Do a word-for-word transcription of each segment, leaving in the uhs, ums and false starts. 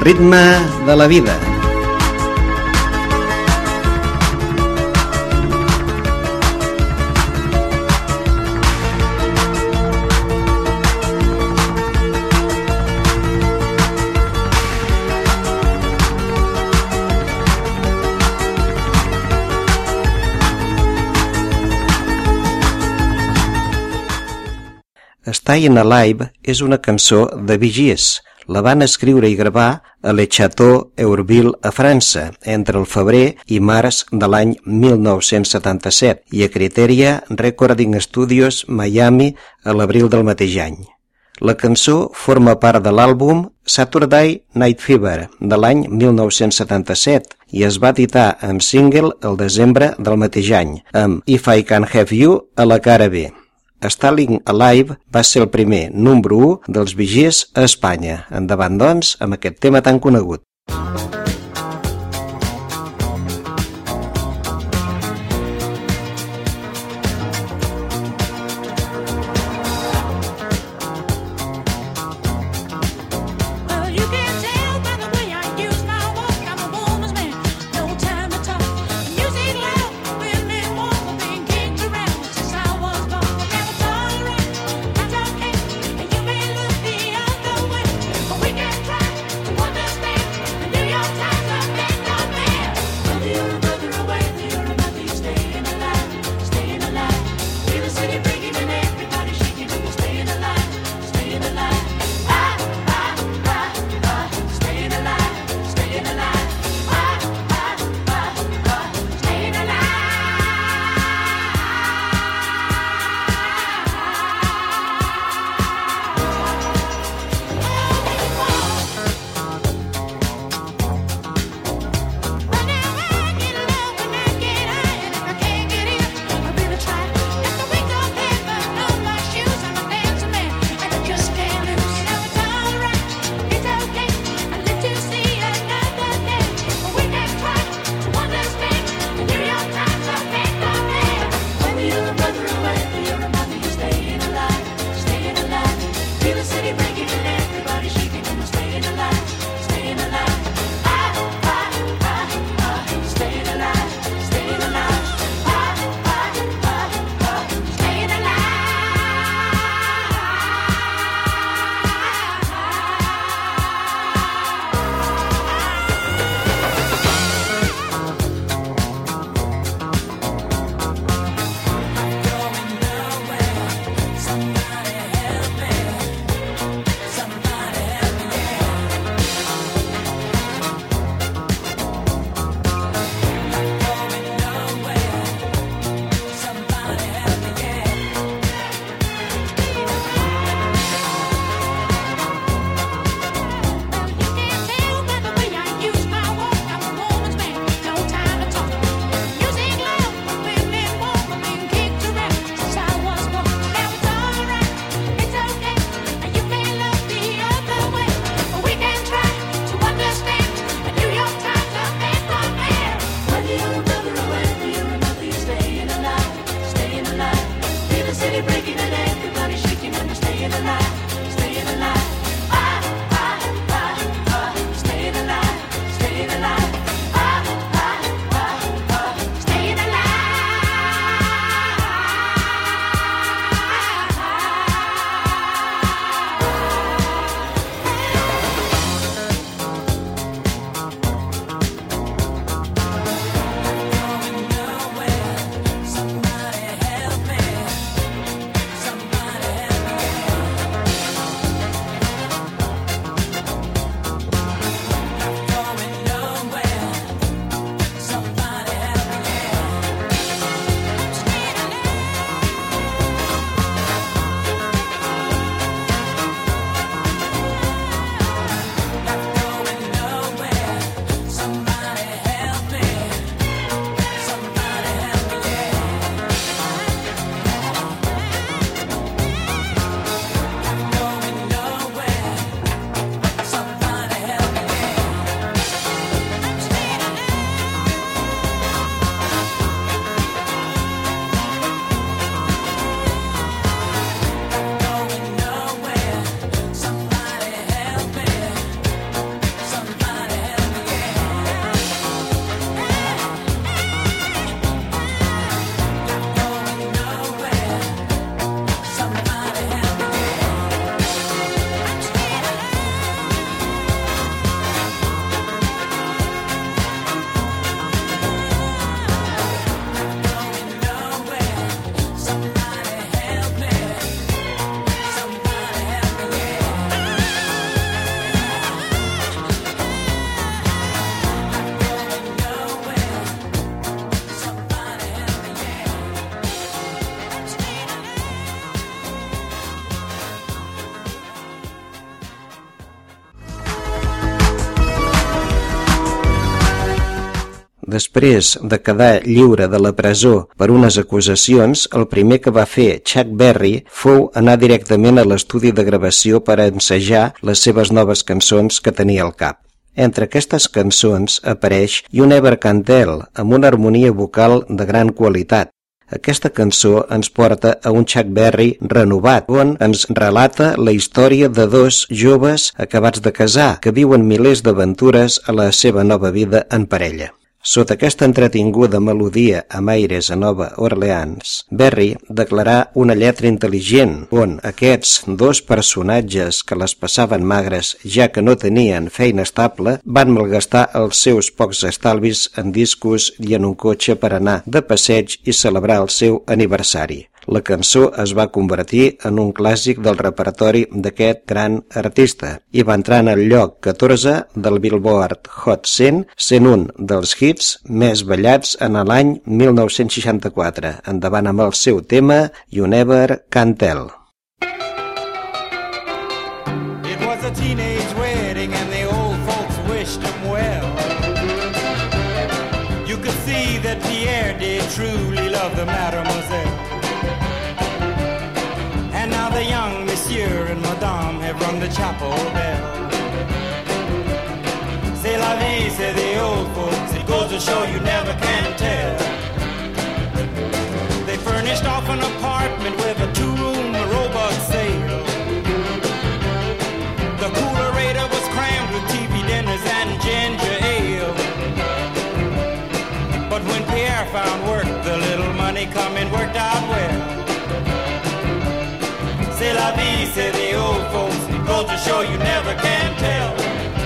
ritme de la vida. Stayin' Alive és una cançó de Bee Gees. La van escriure i gravar a Le Château Heurville, a França, entre el febrer i març de l'any mil nou-cents setanta-set i a Criteria Recording Studios, Miami, a l'abril del mateix any. La cançó forma part de l'àlbum Saturday Night Fever de l'any mil nou-cents setanta-set i es va editar en single el desembre del mateix any, amb If I Can Have You a la cara B. Stayin' Alive va ser el primer número u dels Bee Gees a Espanya. Endavant, doncs, amb aquest tema tan conegut. Després de quedar lliure de la presó per unes acusacions, el primer que va fer Chuck Berry fou anar directament a l'estudi de gravació per ensejar les seves noves cançons que tenia al cap. Entre aquestes cançons apareix You Never Can Tell, amb una harmonia vocal de gran qualitat. Aquesta cançó ens porta a un Chuck Berry renovat, on ens relata la història de dos joves acabats de casar que viuen milers d'aventures a la seva nova vida en parella. Sota aquesta entretinguda melodia amb aires a Nova Orleans, Berry declarà una lletra intel·ligent on aquests dos personatges que les passaven magres ja que no tenien feina estable van malgastar els seus pocs estalvis en discos i en un cotxe per anar de passeig i celebrar el seu aniversari. La cançó es va convertir en un clàssic del repertori d'aquest gran artista i va entrar en el lloc catorze del Billboard Hot cent, sent un dels hits més ballats en l'any mil nou-cents seixanta-quatre. Endavant amb el seu tema You Never Can Tell. It was a teenage wedding and the old folks wished him well. You could see that Pierre did truly love the mademoiselle. And now the young monsieur and madame have rung the chapel bell. C'est la vie, say the old folks, it goes to show you never can tell. They furnished off an apartment with a two-room robot sale. The coolerator was crammed with T V dinners and ginger ale. But when Pierre found work, the little money coming worked out well. C'est la vie, say the old folks, it goes to show you never can tell.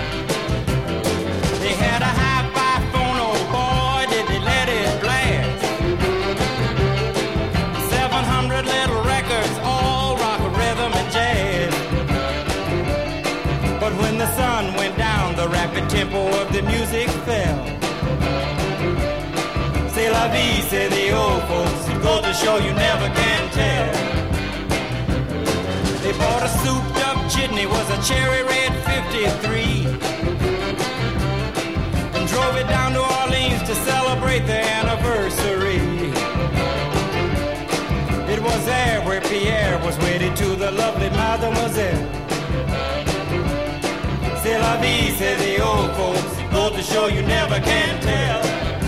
They had a hi-fi phone, oh boy, did they let it blast. Seven hundred little records, all rock, rhythm, and jazz. But when the sun went down, the rapid tempo of the music fell. C'est la vie, say the old folks, it goes to show you never can tell. They bought a souped-up jitney, was a cherry red fifty-three, and drove it down to Orleans to celebrate their anniversary. It was there where Pierre was wedded to the lovely mademoiselle. C'est la vie, say the old folks, it goes to show you never can tell.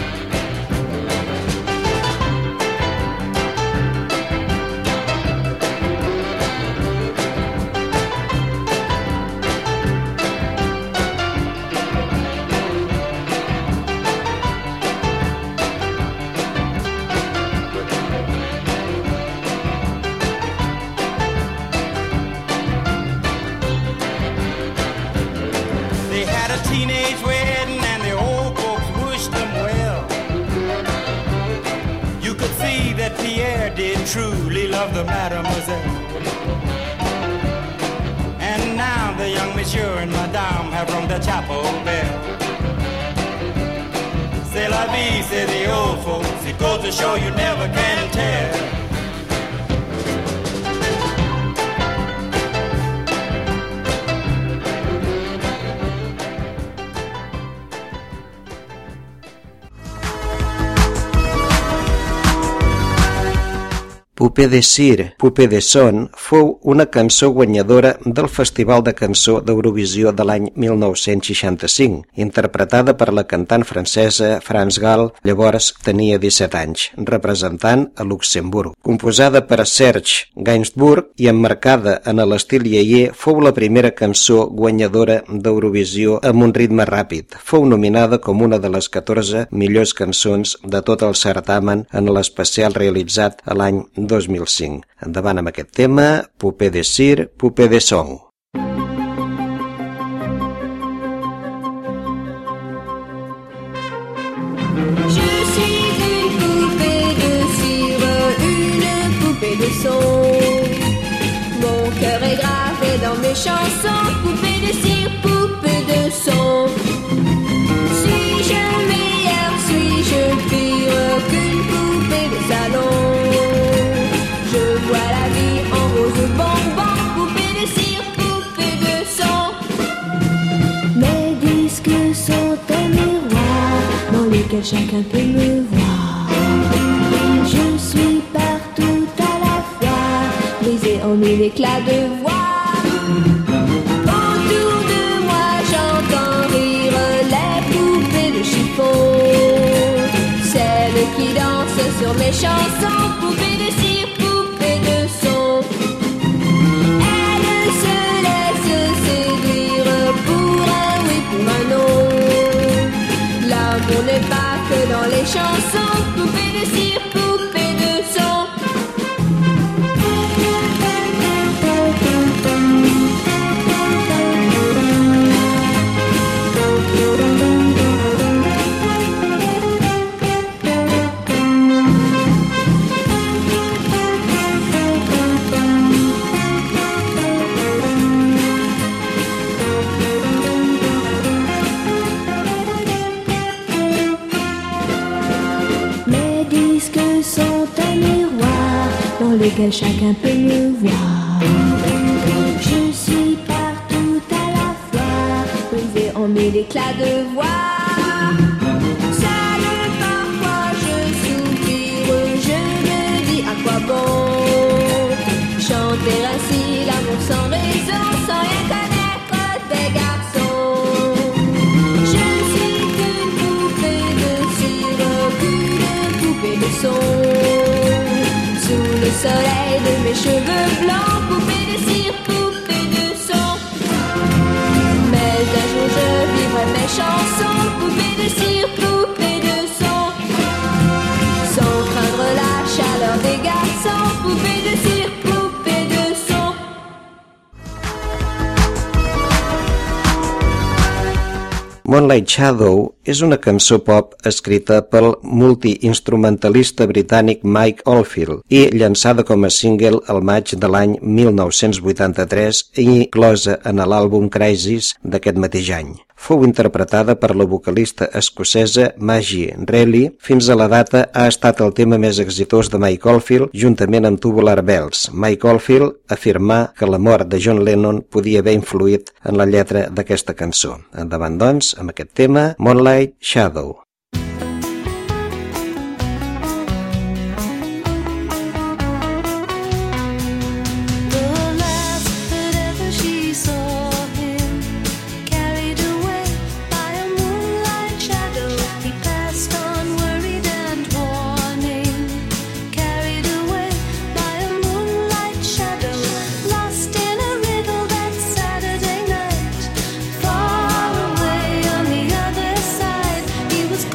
Teenage wedding and the old folks wished them well. You could see that Pierre did truly love the mademoiselle. And now the young monsieur and madame have rung the chapel bell. C'est la vie, say the old folks, it goes to show you never can tell. Poupée de cire, Poupée de son fou una cançó guanyadora del Festival de Cançó d'Eurovisió de l'any mil nou-cents seixanta-cinc, interpretada per la cantant francesa France Gall, llavors tenia disset anys, representant a Luxemburg. Composada per Serge Gainsbourg i emmarcada en l'estil iaier, fou la primera cançó guanyadora d'Eurovisió amb un ritme ràpid. Fou nominada com una de les catorze millors cançons de tot el certamen en l'especial realitzat a l'any dos mil cinc. Endavant amb aquest tema, Poupée de cire, Poupée de son. Je suis une poupée de cire, une poupée de son. Mon cœur est gravé dans mes chansons, poupée de cire, poupée de son. Suis-je meilleure, suis-je pire qu'une poupée de salon? Je vois la vie en rose bonbon, poupée de cire, poupée de son. Mes disques sont un miroir dans lequel lequel chacun peut me voir. Je suis partout à la fois, brisée en mille éclats de voix. Autour de moi j'entends rire les poupées de chiffon, celles qui dansent sur mes chansons, poupées de cire, poupées de son. Elles se laissent séduire pour un oui, pour un non. L'amour n'est pas que dans les chansons, poupées de cire, poupées de son. Lequel chacun peut me voir. Je suis partout à la fois, brisée en mille éclats de voix. Seule parfois je soupire, je me dis à quoi bon chanter ainsi l'amour sans raison, sans rien connaître des garçons. Je ne suis qu'une poupée de cire, qu'une poupée de son. Sous le soleil de mes cheveux blancs, poupée de cire, poupée de son. Mais un jour je vivrai mes chansons, poupée de cire, poupée de son. Sans craindre la chaleur des garçons, poupée de cire, poupée de son. Moonlight Shadow és una cançó pop escrita pel multiinstrumentalista britànic Mike Oldfield i llançada com a single al maig de l'any mil nou-cents vuitanta-tres i inclosa en l'àlbum Crisis d'aquest mateix any. Fou interpretada per la vocalista escocesa Maggie Reilly. Fins a la data ha estat el tema més exitós de Mike Oldfield juntament amb Tubular Bells. Mike Oldfield afirmà que la mort de John Lennon podia haver influït en la lletra d'aquesta cançó. Endavant, doncs, amb aquest tema, Moonlight Shadow. He was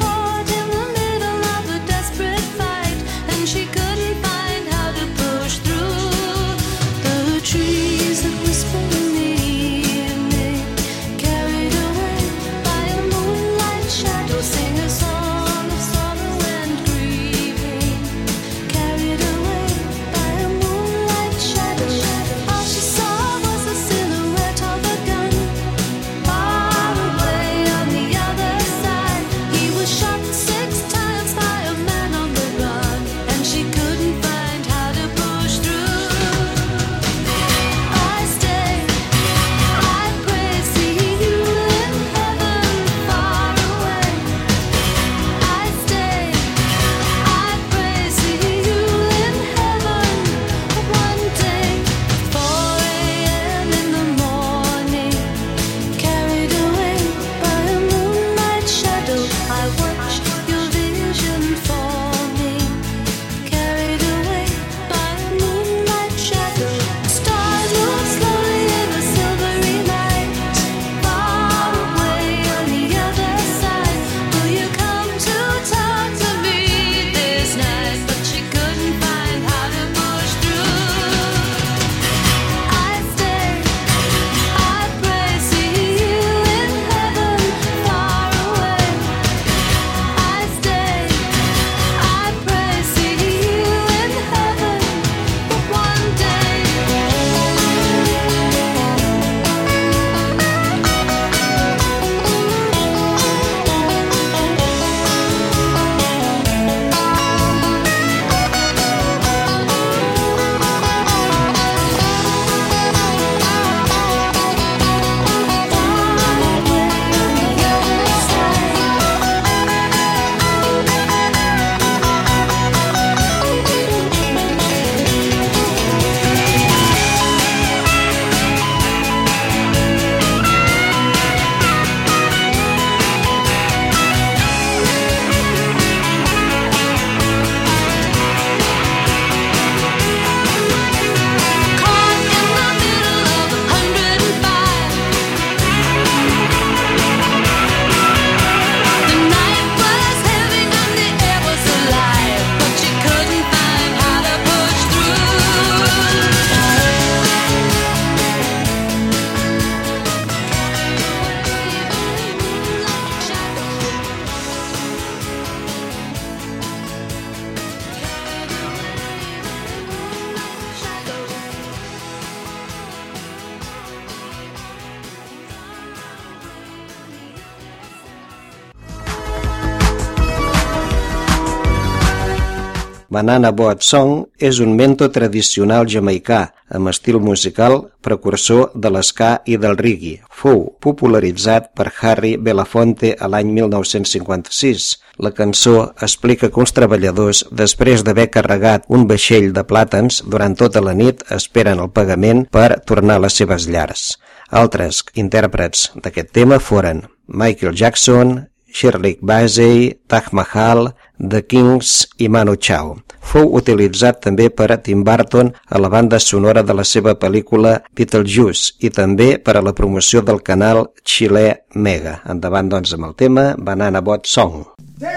Banana Boat Song és un mento tradicional jamaicà, amb estil musical precursor de l'esca i del reggae. Fou popularitzat per Harry Belafonte a l'any mil nou-cents cinquanta-sis. La cançó explica que uns treballadors, després d'haver carregat un vaixell de plàtans durant tota la nit, esperen el pagament per tornar a les seves llars. Altres intèrprets d'aquest tema foren Michael Jackson, Shirley Bassey, Taj Mahal, The Kings i Manu Chao. Fou utilitzat també per a Tim Burton a la banda sonora de la seva pel·lícula Beetlejuice i també per a la promoció del canal xilè Mega. Endavant, doncs, amb el tema Banana Boat Song.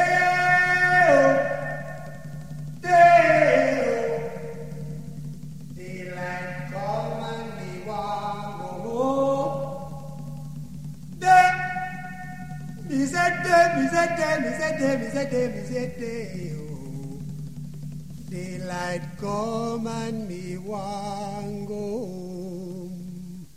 Daylight come and me want go home.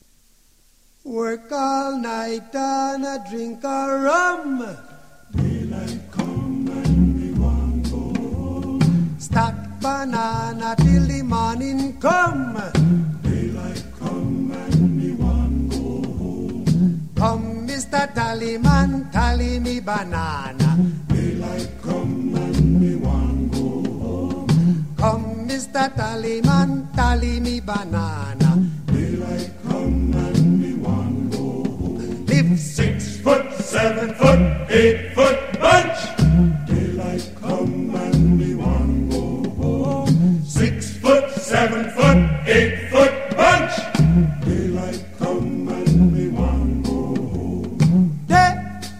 Work all night and a drink a rum. Daylight come and me want go home. Stack banana till the morning come. Daylight come and me want go home. Come, Mister Tallyman, tally me banana. Daylight come and me want go home. Come, Mister Tallyman, tally me banana. Daylight come and me want go home. Live six foot, seven foot, eight foot bunch. Daylight come and me want go home. Six foot, seven foot, eight foot bunch. Daylight come and me want go home. Day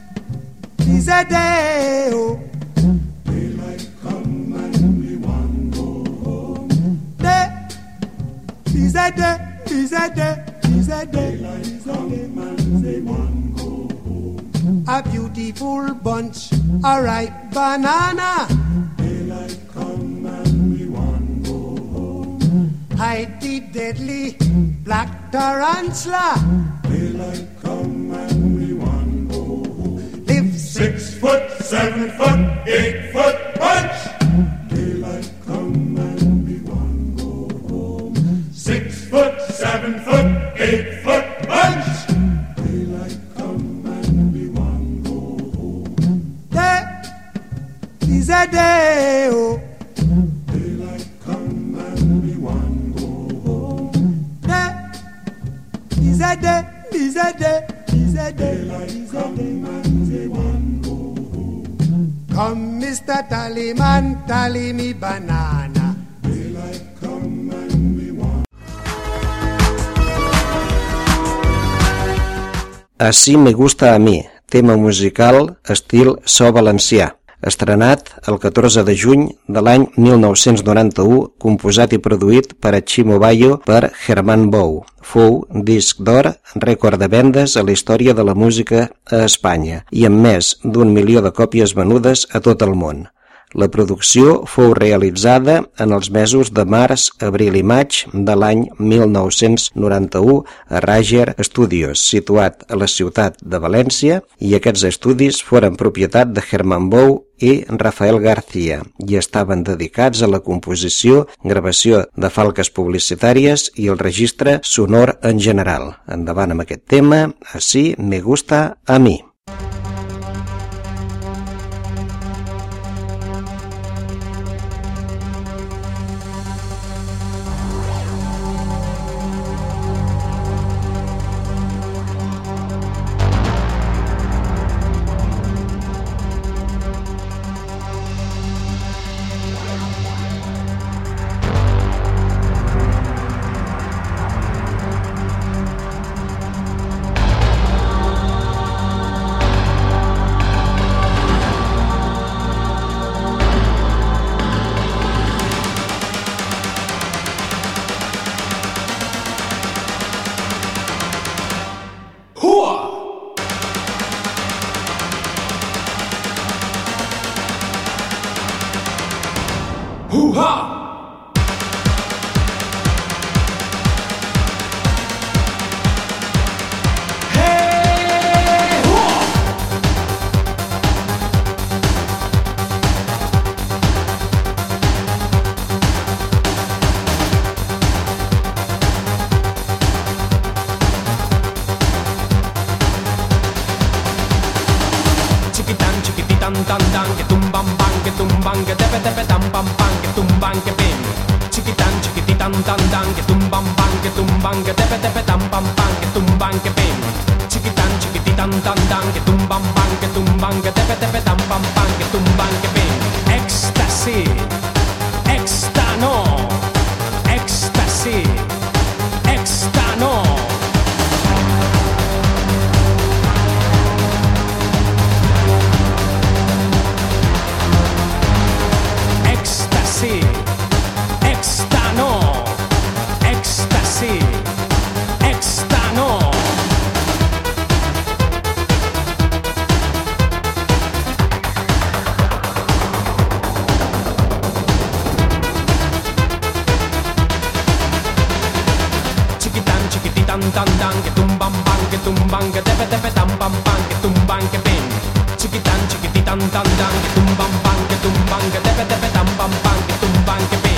is a day, oh. Daylight come and me want go home. Day is a day, is a day, is a day. Daylight come and me want go home. A beautiful bunch, a ripe banana. Daylight come and me want go home. Hide the deadly black tarantula. Daylight come and me want go home. Live six foot, seven foot, eight foot bunch. Daylight come and me want go home. Six foot, seven foot, eight foot bunch. Daylight come and me want go home. Day is a day, oh. Daylight come and me want go home. Day is a day, is a day, is a day. Daylight come and me want go home. Come, Mister Tallyman, tally me banana. Daylight come and me want. Así me gusta a mi, tema musical estil so valencià, estrenat el catorze de juny de l'any mil nou-cents noranta-u, composat i produït per Chimo Bayo per Herman Bou. Fou disc d'or, rècord de vendes a la història de la música a Espanya i amb més d'un milió de còpies venudes a tot el món. La producció fou realitzada en els mesos de març, abril i maig de l'any mil nou-cents noranta-u a Rager Studios, situat a la ciutat de València, i aquests estudis foren propietat de Herman Bou i Rafael García i estaven dedicats a la composició, gravació de falques publicitàries i el registre sonor en general. Endavant amb aquest tema, Así me gusta a mi. tumban, que tepe tepe tam pam pam, que tumban, que pim. Chiquitan, chiquititan, tan tan, que tumban, pan, que tumban, que tepe tepe tam pam pam, que tumban, que pim. Chiquitan, chiquititan, tan tan, que tumban, pan, que tumban, que tepe tepe tam pam pam, que tumban, que pim. Éxtasy, éxtano, éxtasy, éxtano. Éxtasy, éxtano, éxtasy, éxtano. Chiquitan, chiquititan, tan tan, que tumban, pan, que tumban, que tepe tepe tam pam pam, que tumban, que pin. Chiquitan, chiquititan, tan tan, que tumban, pan, que tumban, que tepe tepe tam pam pam, que tumban, que pin.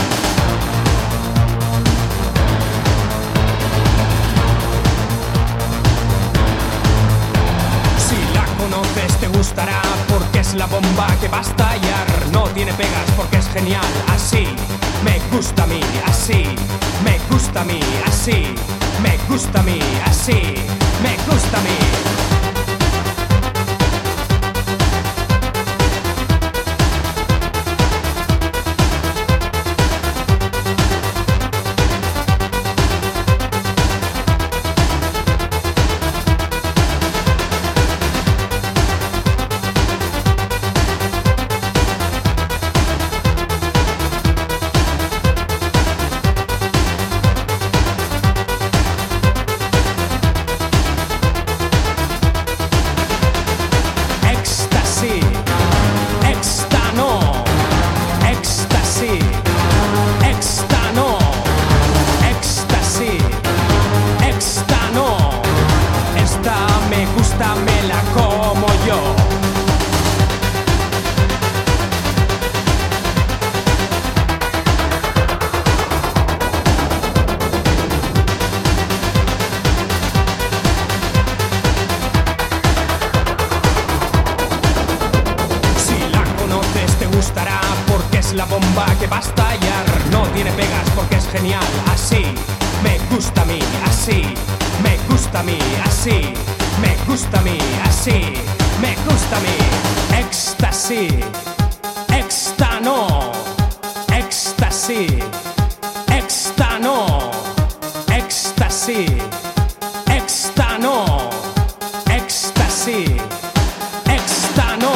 Si la conoces te gustará porque es la bomba que va a estallar. No tiene pegas porque es genial. Así me gusta a mí, así me gusta a mí, así me gusta a mí, así me gusta a mí. Éxtasy, éxtano, éxtasy, éxtano, éxtasy, éxtano. Esta me gusta, me la como yo. Gustará porque es la bomba que va a estallar. No tiene pegas porque es genial. Así me gusta a mí, así me gusta a mí, así me gusta a mí, así me gusta a mí. Éxtasy, éxtano, éxtasy, éxtano, éxtasy, éxtano, éxtasy, éxtano.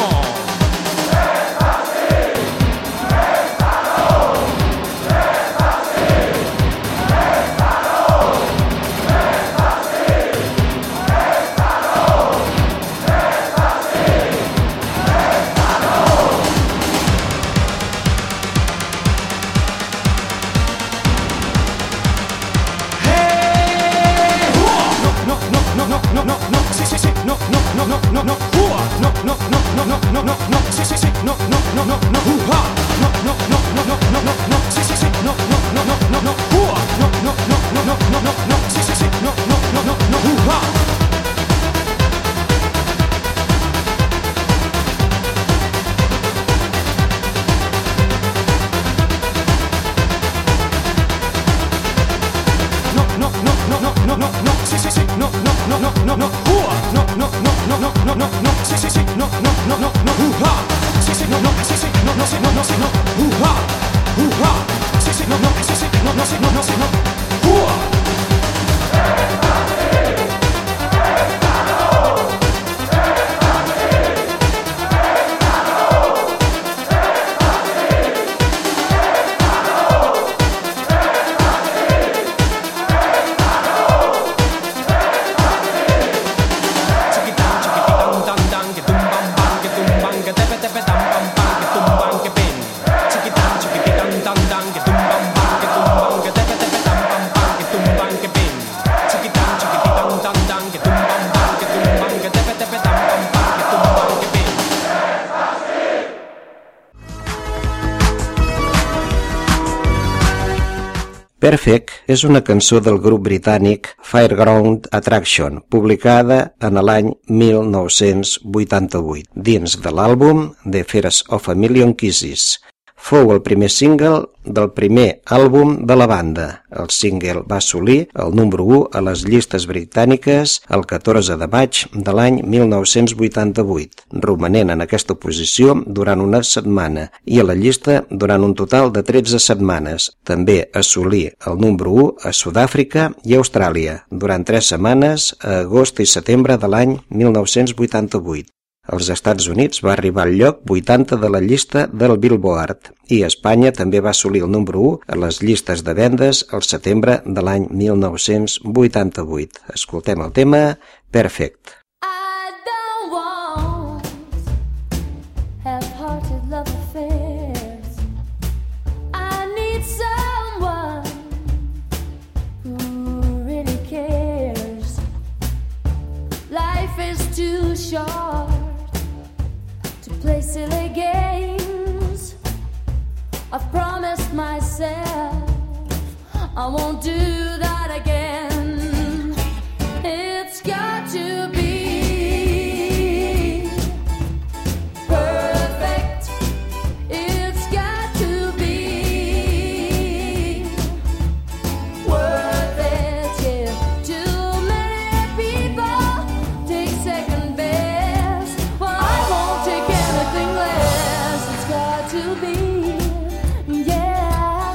No, no, no, sí, sí, sí, no, no, no, no, no, no, uh, no, no, no, no, no, no, no, no, sí, sí, sí, no, no, no, no, no, uh, no, no, no, no, no, no, no, no, sí, sí, sí, no, no, no, no, no, no, uh, no, no, no, no, no, no, no, no, sí, sí, sí, no, no, no, no, no, uh. No, no, no, no, no, no, no, sí, sí, sí, no, no, no, no, no, no, uh, no, no, no, no, no, no, no, no, sí, sí, sí, no, no, no, no, no, uh, sí, sí, no, no, sí, sí, no, no, sí, no, no, sí, no, uh, uh, sí, sí, no, no, sí, sí, no, no, sí, no, no, sí, no, uh. Chiquitan, chiquititan, tan, tan, que tumban, pan, que tumban, que tepe, tepe, tam, pam, Perfect és una cançó del grup britànic Fairground Attraction, publicada en l'any mil nou-cents vuitanta-vuit, dins de l'àlbum The First of a Million Kisses. Fou el primer single del primer àlbum de la banda. El single va assolir el número u a les llistes britàniques el catorze de maig de l'any mil nou-cents vuitanta-vuit, romanent en aquesta posició durant una setmana i a la llista durant un total de tretze setmanes. També assolí el número u a Sud-àfrica i Austràlia durant tres setmanes a agost i setembre de l'any mil nou-cents vuitanta-vuit. Als Estats Units va arribar al lloc vuitanta de la llista del Billboard i a Espanya també va assolir el número u a les llistes de vendes al setembre de l'any mil nou-cents vuitanta-vuit. Escoltem el tema Perfect. I don't want half-hearted love affairs. I need someone who really cares. Life is too short to play silly games. I've promised myself I won't do that again. It's got to be perfect. It's got to be worth it. Yeah, too many people take second best. Well, I won't take anything less. It's got to be, yeah,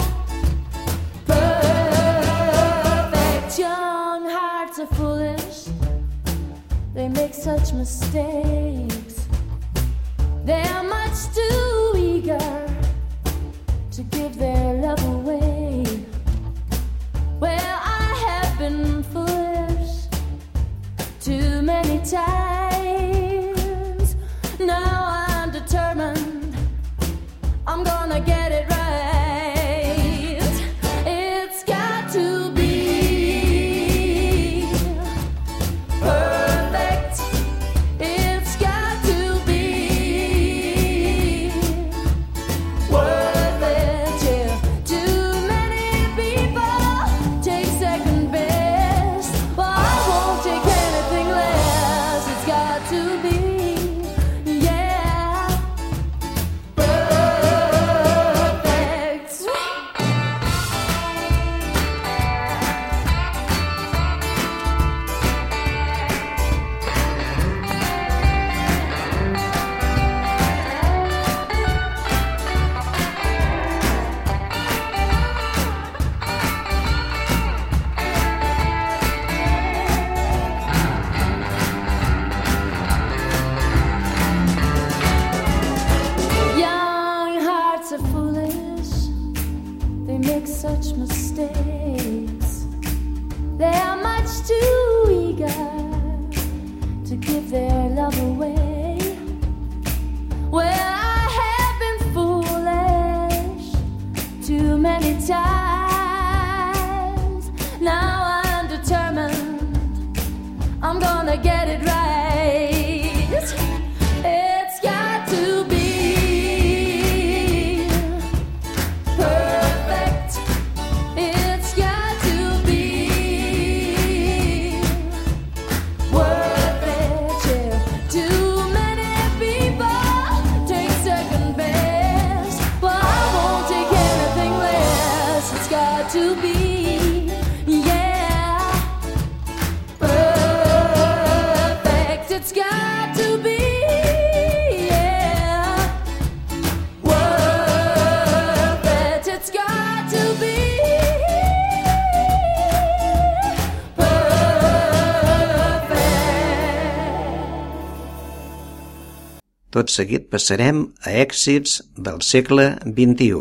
perfect. Young hearts are foolish. They make such mistakes. They're much too eager to give their love away. Well, I have been foolish too many times. Now I'm determined I'm gonna get it right. It's got to be perfect. It's got to be worth it. Yeah, too many people take second best. Well, I won't take anything less. It's got to be, yeah, perfect. Young hearts are foolish. They make such mistakes. They are much too eager to give their love away. Well, I have been foolish too many times. Now I'm determined I'm gonna get it right. It's got to be perfect. It's got to be worth it. Yeah, too many people take second best. Well, I won't take anything less. It's got to be, yeah, perfect. It's got to be, yeah, worth it. It's got to be perfect. Tot seguit passarem a èxits del segle vint-i-u.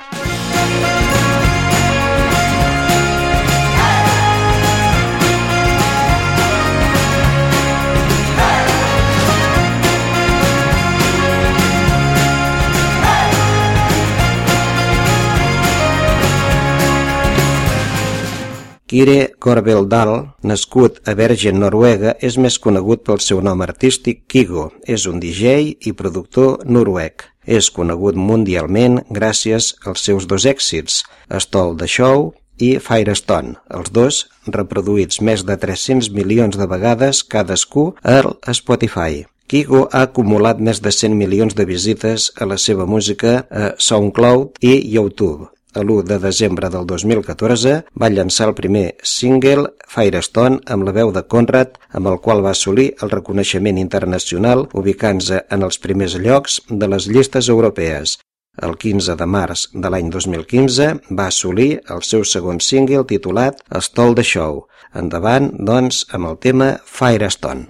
Kire Korveldal, nascut a Bergen, Noruega, és més conegut pel seu nom artístic Kygo. És un D J i productor noruec. És conegut mundialment gràcies als seus dos èxits, Stole the Show i Firestone, els dos reproduïts més de tres-cents milions de vegades cadascú a Spotify. Kygo ha acumulat més de cent milions de visites a la seva música a SoundCloud i YouTube. L'u de desembre del dos mil catorze va llançar el primer single, Firestone, amb la veu de Conrad, amb el qual va assolir el reconeixement internacional, ubicant-se en els primers llocs de les llistes europees. El quinze de març de l'any dos mil quinze va assolir el seu segon single titulat Stole the Show. Endavant, doncs, amb el tema Firestone.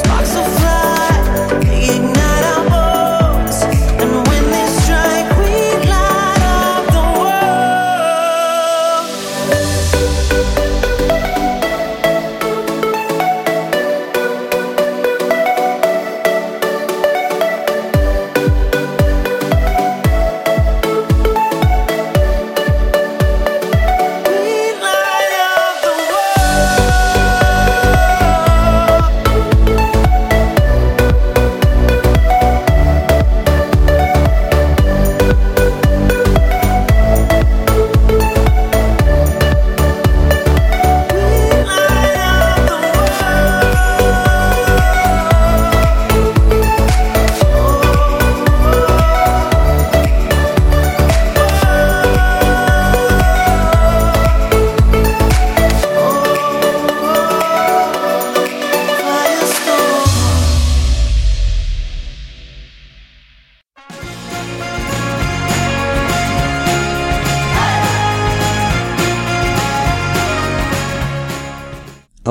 We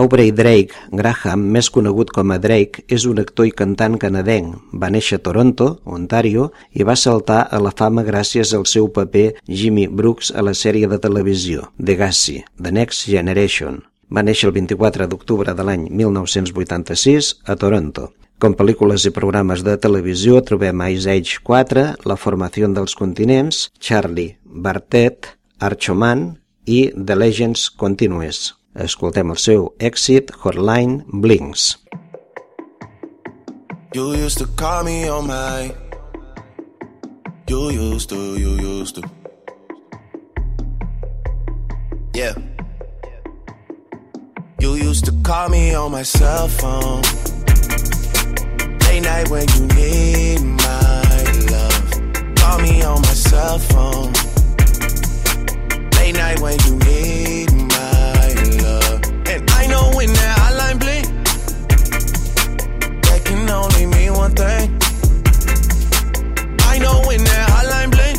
Aubrey Drake Graham, més conegut com a Drake, és un actor i cantant canadenc. Va néixer a Toronto, Ontario, i va saltar a la fama gràcies al seu paper Jimmy Brooks a la sèrie de televisió Degrassi, The Next Generation. Va néixer el vint-i-quatre d'octubre de l'any mil nou-cents vuitanta-sis a Toronto. Com pel·lícules i programes de televisió trobem Ice Age quatre, La formació dels continents, Charlie Bartet, Archo Man i The Legends Continues. Escoltem el seu èxit Hotline Blinks. You used to call me on my You used to, you used to Yeah You used to call me on my cell phone Late night when you need my love Call me on my cell phone Late night when you need my love And I know when that hotline blink That can only mean one thing I know when that hotline blink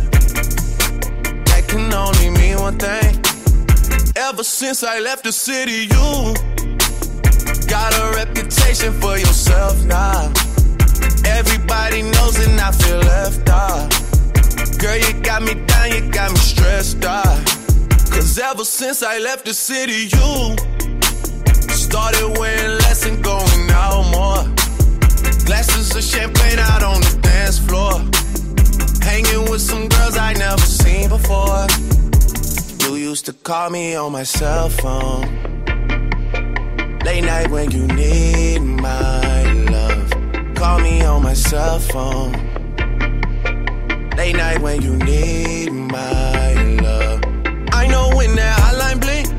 That can only mean one thing Ever since I left the city, you got a reputation for yourself now Everybody knows and I feel left out Girl, you got me down, you got me stressed out Cause ever since I left the city, you started wearing less and going out more Glasses of champagne out on the dance floor Hanging with some girls I never seen before You used to call me on my cell phone Late night when you need my love Call me on my cell phone Late night when you need my love I know when that hotline blink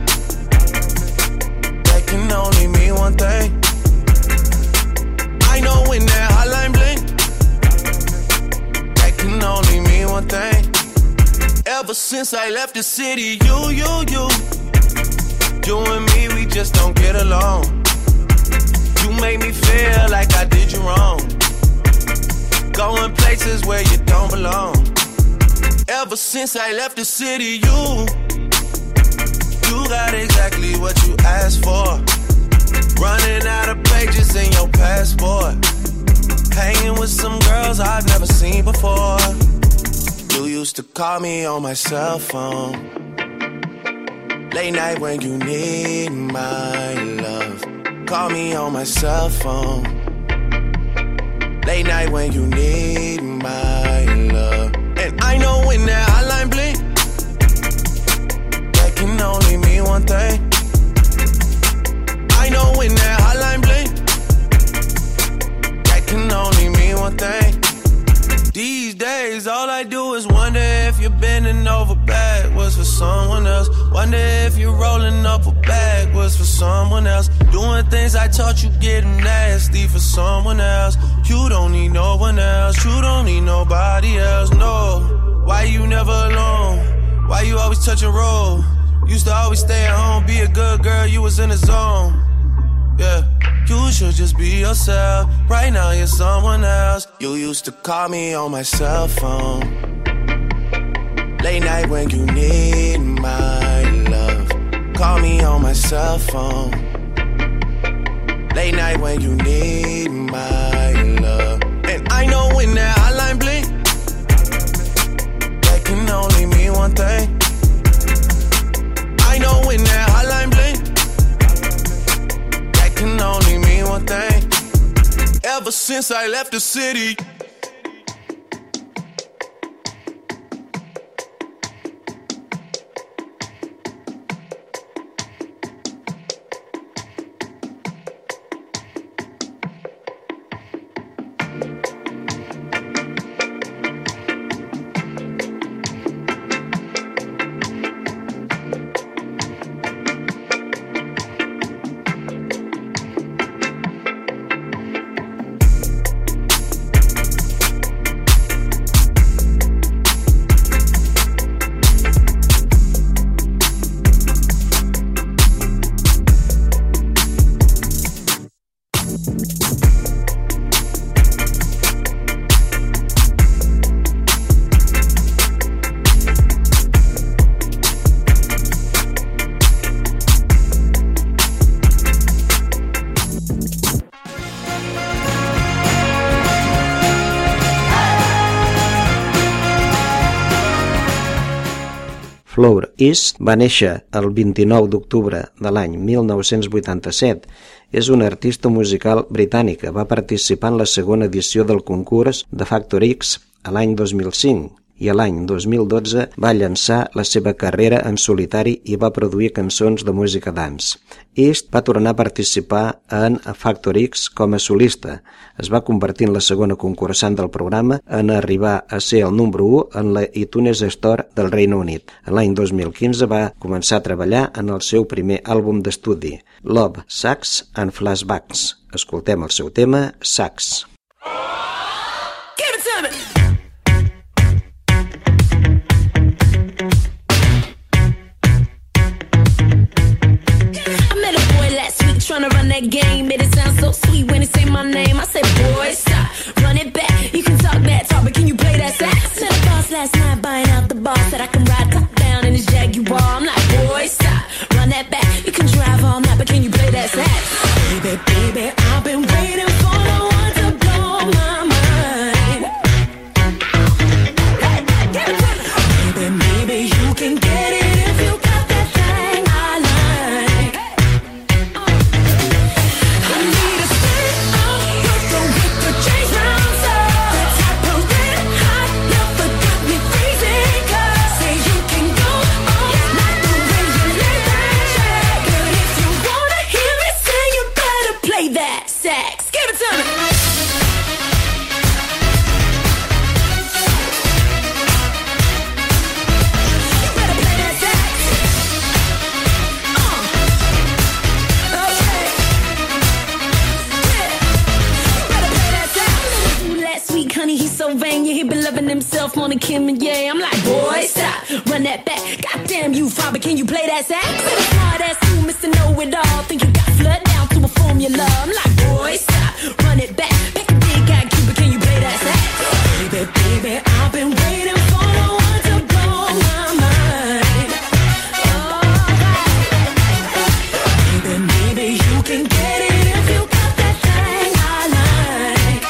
That can only mean one thing I know when that hotline blink That can only mean one thing Ever since I left the city, you, you, you You and me, we just don't get along You make me feel like I did you wrong Going places where you don't belong Ever since I left the city, you You got exactly what you asked for Running out of pages in your passport Hanging with some girls I've never seen before You used to call me on my cell phone Late night when you need my love Call me on my cell phone Late night when you need my love And I know when that hotline blink That can only mean one thing I know when that hotline blink That can only mean one thing These days, all I do is wonder if you're bending over backwards for someone else Wonder if you're rolling up a backwards for someone else Doing things I taught you getting nasty for someone else You don't need no one else, you don't need nobody else, no Why you never alone? Why you always touch and roll? Used to always stay at home, be a good girl, you was in the zone Yeah You should just be yourself. Right now you're someone else. You used to call me on my cell phone Late night when you need my love Call me on my cell phone Late night when you need my love And I know when that hotline blink That can only mean one thing I know when that hotline blink Can only mean one thing Ever since I left the city Flour East va néixer el vint-i-nou d'octubre de l'any mil nou-cents vuitanta-set. És una artista musical britànica. Va participar en la segona edició del concurs de Factor X a l'any dos mil cinc i a l'any dos mil dotze va llançar la seva carrera en solitari i va produir cançons de música dance. East va tornar a participar en Factor X com a solista. Es va convertir en la segona concursant del programa en arribar a ser el número u en la iTunes Store del Regne Unit. En l'any dos mil quinze va començar a treballar en el seu primer àlbum d'estudi, Love, Sax and Flashbacks. Escoltem el seu tema, Sax. Give it to me! Trying to run that game, made it sound so sweet when he say my name. I said, boy, stop, run it back. You can talk that talk, but can you play that sax? Met a boss last night buying out the boss that I can ride top down in his Jaguar. I'm like, boy, stop, run that back. You can drive all night, but can you play that sax? Baby, baby, I've been waiting for the one to blow my mind. Hey, give it to me. Baby, maybe you can get it if you got that thing I like. He been loving himself more than Kim and Ye. I'm like, boy, stop, run that back. Goddamn you, Father, can you play that sax? Smart ass you, Mister Know-It-All. Think you got flood down to a formula. I'm like, boy, stop, run it back. Back a big guy, Cuba, can you play that sax? Baby, baby, I've been waiting for the one to blow my mind. Oh, baby, maybe you can get it if you got that thing I like.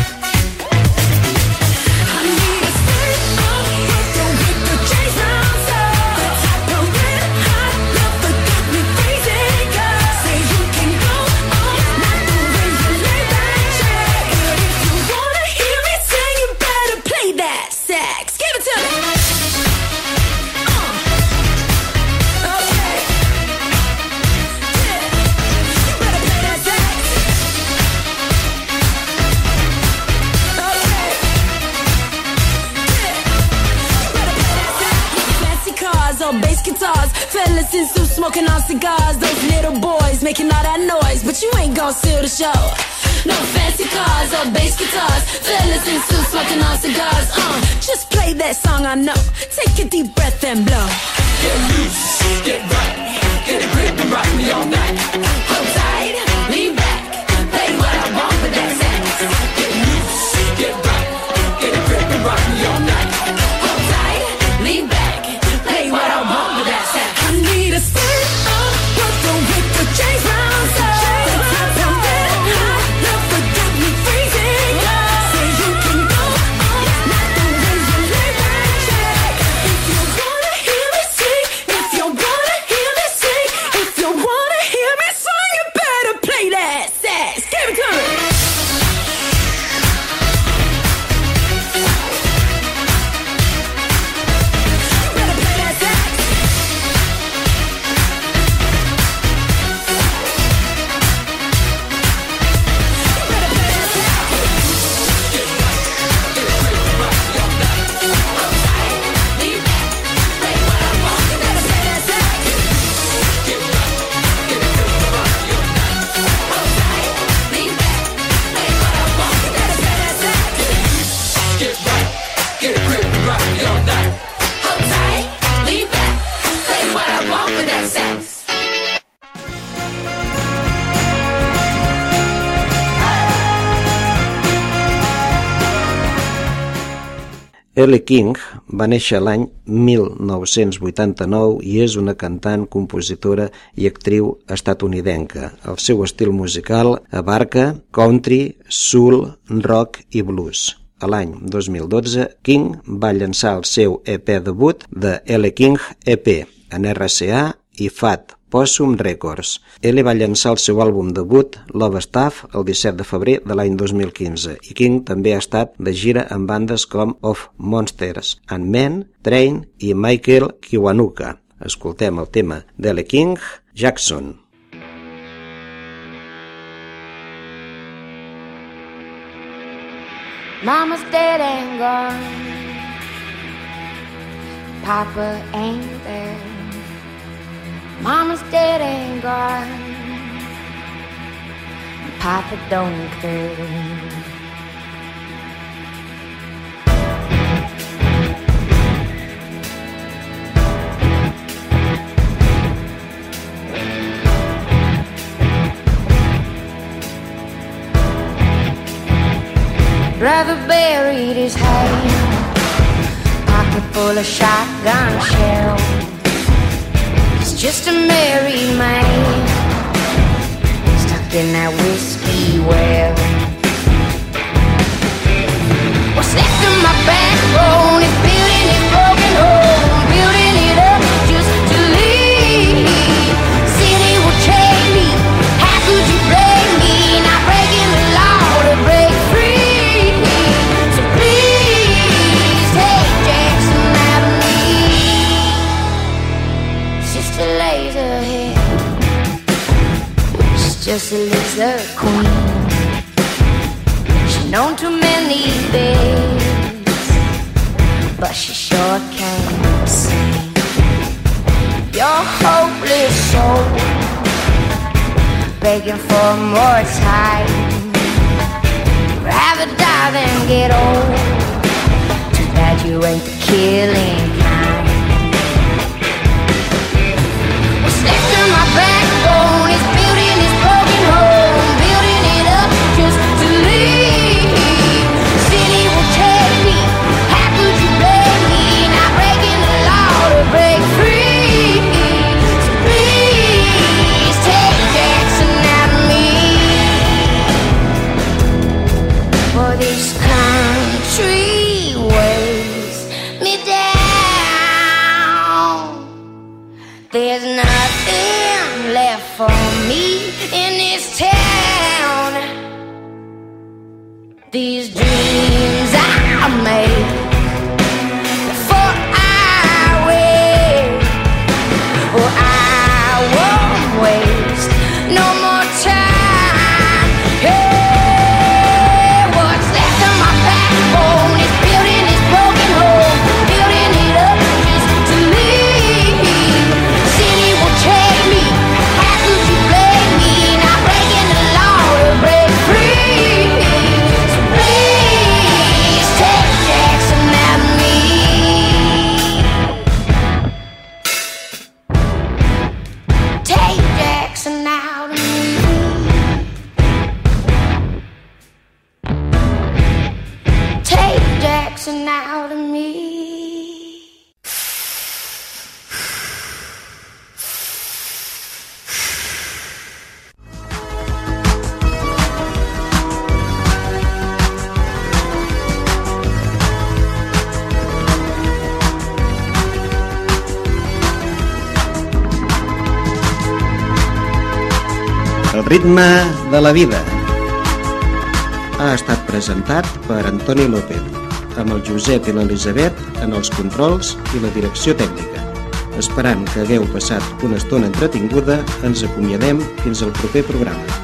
Bass guitars, fellas in suits smoking on cigars. Those little boys making all that noise, but you ain't gon' steal the show. No fancy cars or bass guitars, fellas in suits smoking on cigars. Uh, just play that song I know. Take a deep breath and blow. Get loose, get right, get a grip and rock me all night. Hold tight, lean back, play what I want with that sax. Get loose, get right, get a grip and rock me all night. Hold tight, lean back. What I want with that sax. I need a stand up, put the with the chains round, so I'm getting hot, never got me freezing. Say you can go on, not the way you lay that check. If you wanna hear me sing, if you wanna hear me sing, if you wanna hear me sing, you better play that sax. Give it to me. Elle King va néixer l'any mil nou-cents vuitanta-nou i és una cantant, compositora i actriu estatunidenca. El seu estil musical abarca country, soul, rock i blues. a l'any dos mil dotze, King va llançar el seu E P debut de Elle King E P en R C A i Fat Possum Records. Ell va llançar el seu àlbum debut, Love Stuff, el disset de febrer de l'any dos mil quinze, i King també ha estat de gira amb bandes com Of Monsters and Men, Train i Michael Kiwanuka. Escoltem el tema d'Elle King, Jackson. Mama's dead and gone, Papa ain't there. Mama's dead and gone, Papa don't care. Brother buried his head, pocket full of shotgun shells. He's just a married man, stuck in that whiskey well. What's left of my backbone is building his broken home, building it up just to leave. City will change me, how could you blame me? Not breaking the law to break free. Just a lizard queen. She's known too many days, but she sure can't sing. You're hopeless soul, begging for more time. Rather die than get old. Too bad you ain't the killing kind. What's left of my backbone is building this broken home, building it up just to leave. City will take me, how could you blame me? Not breaking the law to break free. So please take Jackson out of me. For this country weighs me down. There's nothing left for me in this town. These dreams I made before I wait. Oh, I won't waste no more time. Hey, what's left of my backbone is building this broken home, building it up just to leave. City will take me, how could you blame me? Not breaking the law to break free. So please take Jackson out of me. Take Jackson out of me. Take Jackson out of me. El ritme de la vida ha estat presentat per Antoni López, amb el Josep i l'Elisabet en els controls i la direcció tècnica. Esperant que hagueu passat una estona entretinguda, ens acomiadem fins al proper programa.